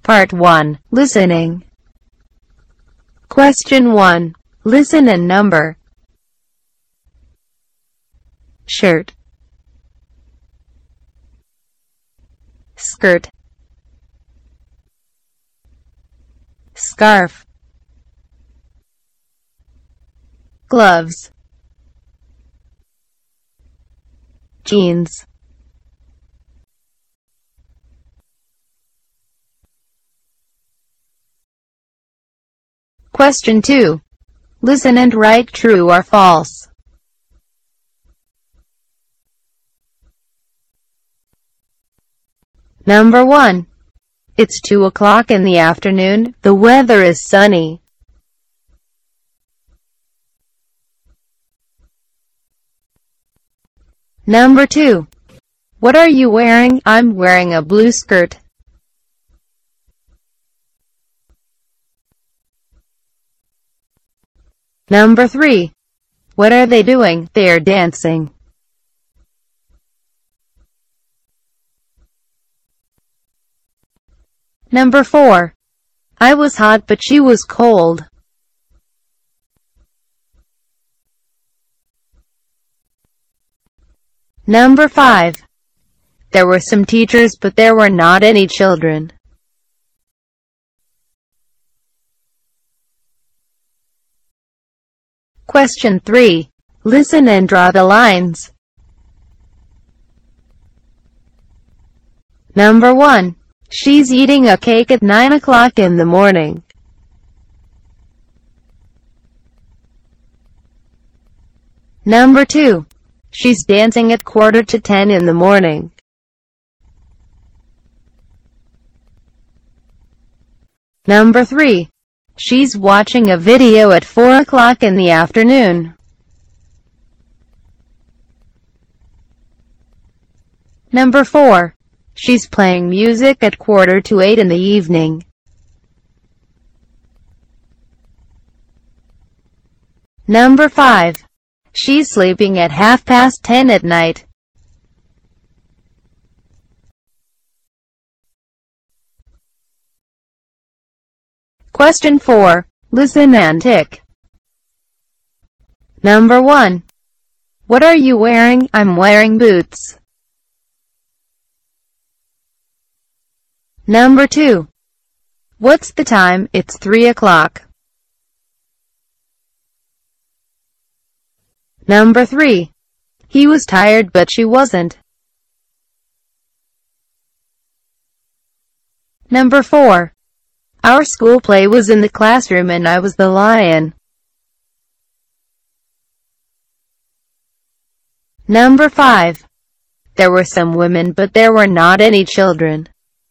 Part 1. Listening. Question 1. Listen and number. Shirt, skirt, scarf, gloves, jeans, Question 2. Listen and write true or false. Number 1. It's 2 o'clock in the afternoon. The weather is sunny. Number 2. What are you wearing? I'm wearing a blue skirt. Number 3. What are they doing? They are dancing. Number 4. I was hot but she was cold. Number 5. There were some teachers but there were not any children. Question 3. Listen and draw the lines. Number 1. She's eating a cake at 9 o'clock in the morning. Number 2. She's dancing at 9:45 in the morning. Number 3. She's watching a video at 4 o'clock in the afternoon. Number 4. She's playing music at 7:45 in the evening. Number 5. She's sleeping at 10:30 at night. Question 4. Listen and tick. Number 1. What are you wearing? I'm wearing boots. Number 2. What's the time? It's 3 o'clock. Number 3. He was tired but she wasn't. Number 4. Our school play was in the classroom and I was the lion. Number 5. There were some women but there were not any children.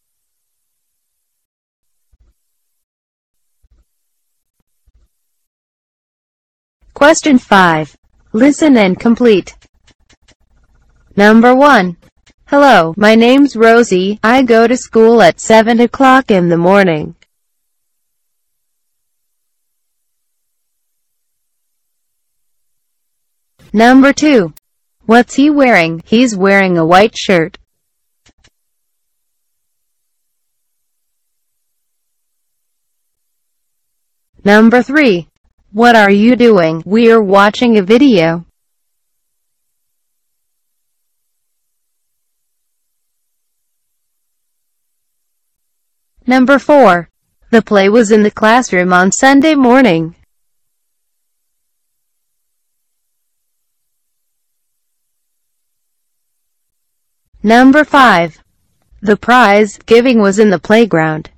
Question 5. Listen and complete. Number 1. Hello, my name's Rosie. I go to school at 7 o'clock in the morning. Number 2. What's he wearing? He's wearing a white shirt. Number 3. What are you doing? We're watching a video. Number 4. The play was in the classroom on Sunday morning. Number 5. The prize giving was in the playground.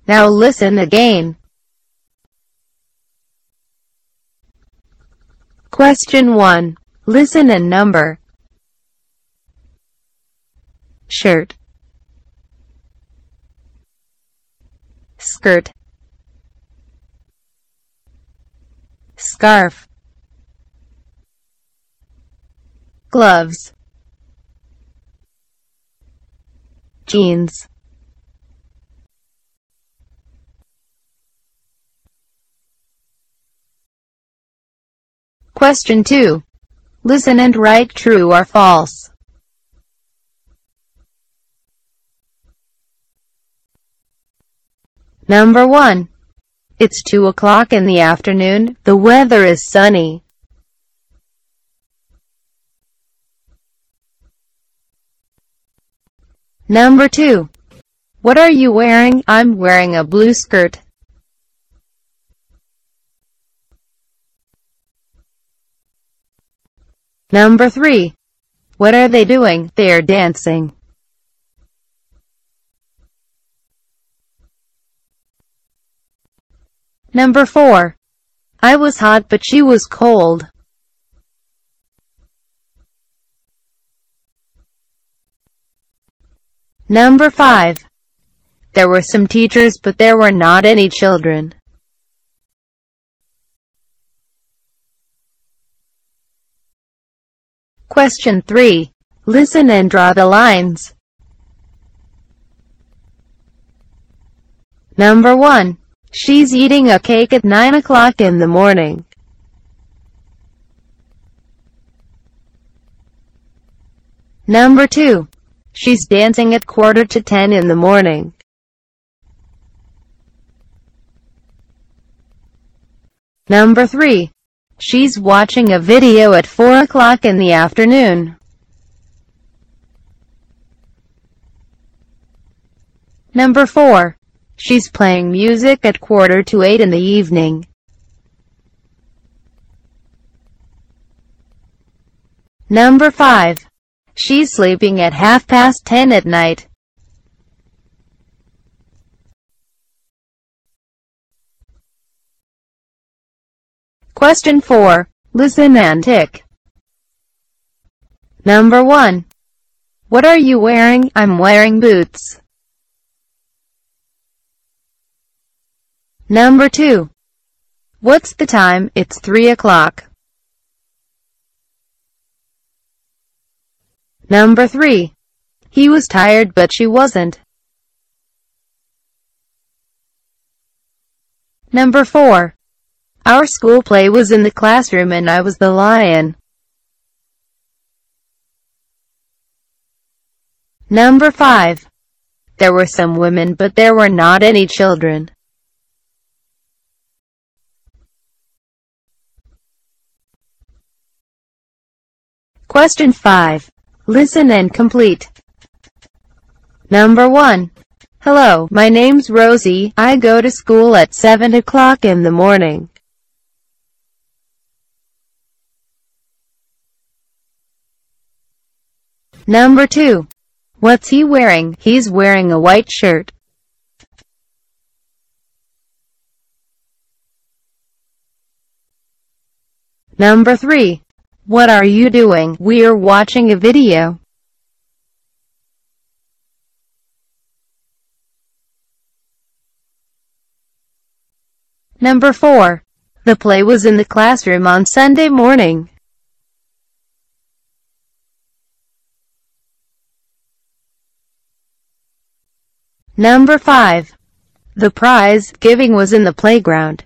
Now listen again. Question 1. Listen and number. Shirt, skirt, scarf, gloves, jeans, Question 2. Listen and write true or false. Number 1. It's 2 o'clock in the afternoon, the weather is sunny. Number 2. What are you wearing? I'm wearing a blue skirt. Number 3. What are they doing? They are dancing. Number 4. I was hot but she was cold. Number 5. There were some teachers but there were not any children. Question 3. Listen and draw the lines. Number 1. She's eating a cake at 9 o'clock in the morning. Number 2. She's dancing at 9:45 in the morning. Number 3. She's watching a video at 4 o'clock in the afternoon. Number 4. She's playing music at 7:45 in the evening. Number 5. She's sleeping at 10:30 at night. Question 4. Listen and tick. Number 1. What are you wearing? I'm wearing boots. Number 2. What's the time? It's 3 o'clock. Number 3. He was tired but she wasn't. Number 4. Our school play was in the classroom and I was the lion. Number 5. There were some women but there were not any children. Question 5. Listen and complete. Number 1. Hello, my name's Rosie. I go to school at 7 o'clock in the morning. Number 2. What's he wearing? He's wearing a white shirt. Number 3. What are you doing? We're watching a video. Number 4. The play was in the classroom on Sunday morning. Number 5. The prize giving was in the playground.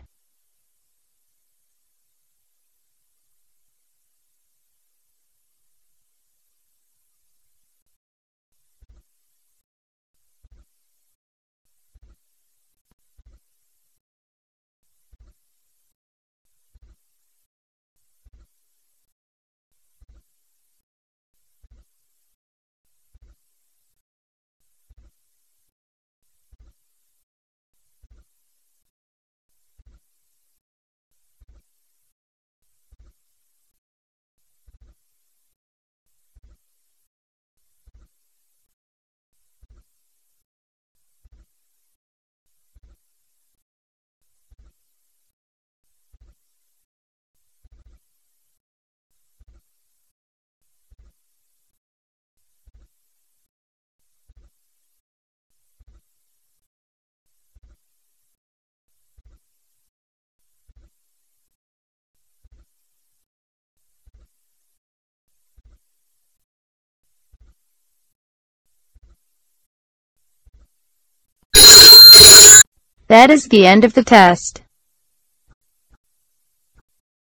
That is the end of the test.